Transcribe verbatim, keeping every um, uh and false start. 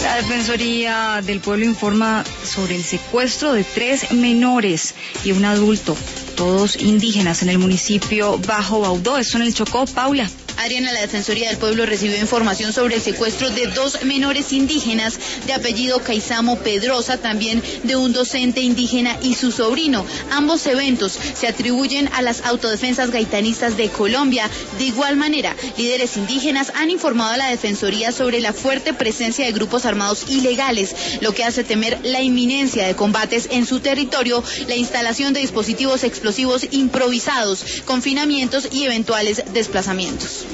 La Defensoría del Pueblo informa sobre el secuestro de tres menores y un adulto, todos indígenas en el municipio Bajo Baudó, eso en el Chocó. Paula. Adriana, la Defensoría del Pueblo recibió información sobre el secuestro de dos menores indígenas de apellido Caizamo Pedrosa, también de un docente indígena y su sobrino. Ambos eventos se atribuyen a las autodefensas gaitanistas de Colombia. De igual manera, líderes indígenas han informado a la Defensoría sobre la fuerte presencia de grupos armados ilegales, lo que hace temer la inminencia de combates en su territorio, la instalación de dispositivos explosivos improvisados, confinamientos y eventuales desplazamientos.